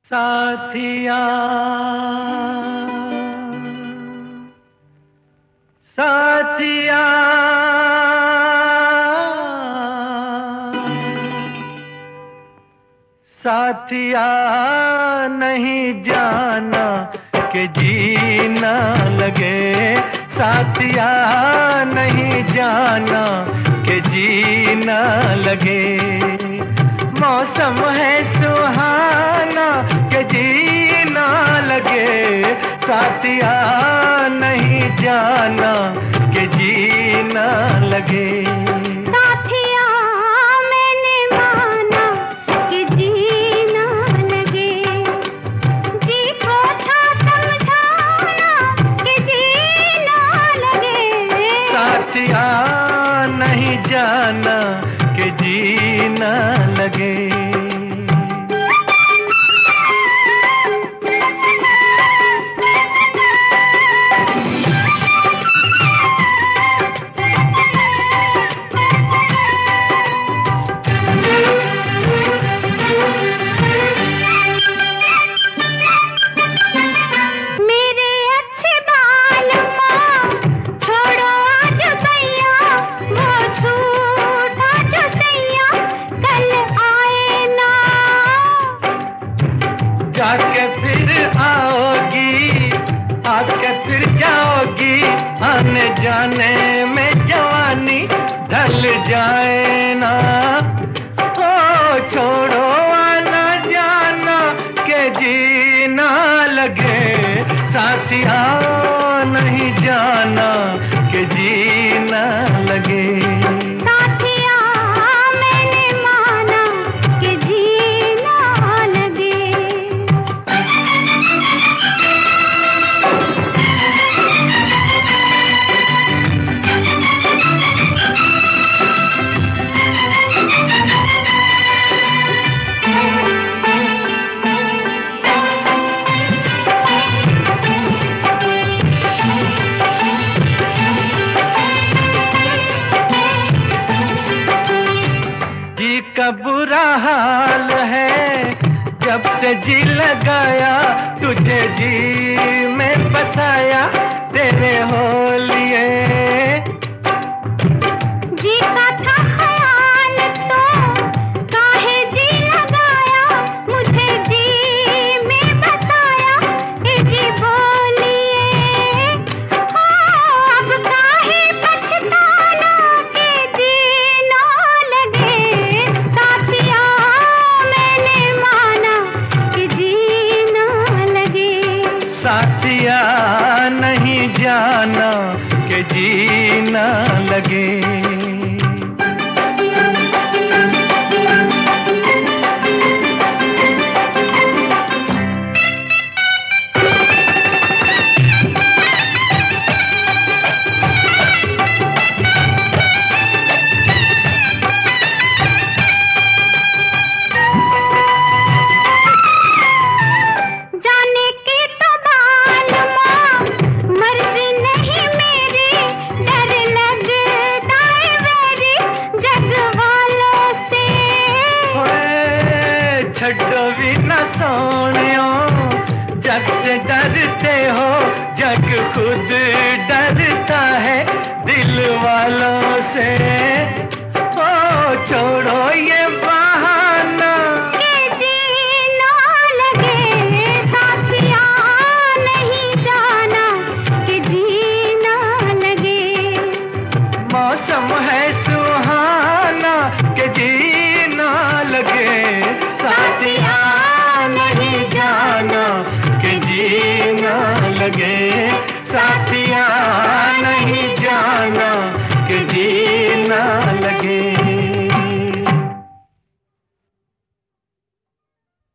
साथिया साथिया साथिया नहीं जाना कि जीना लगे। साथिया नहीं जाना कि जीना लगे। मौसम है सुहाना कि जीना लगे। साथिया नहीं जाना कि जीना लगे। साथिया मैंने माना कि जीना लगे। जी को था समझाना कि जीना लगे। साथिया नहीं जाना कि जीना लगे। जाके फिर आओगी, आके फिर जाओगी। आने जाने में जवानी ढल जाए ना। ओ छोड़ो आना जाना के जीना लगे। साथिया नहीं जाना के जीना लगे। का बुरा हाल है जब से जी लगाया। तुझे जी में बसाया तेरे हो लिए। जी का था ख्याल तो काहे जी लगाया। मुझे जी में बसाया ये जी बोलिए। अब काहे पछताना के जीना लगे। साथिया मैंने माना कि जीना लगे। साथिया नहीं जाना कि जीना लगे। छड्डो भी न सोनियो जग से डरते हो। जग खुद डरता है दिल वालों से। ओ छोड़ो ये बहाना कि जीना लगे। साथिया नहीं जाना कि जीना लगे। मौसम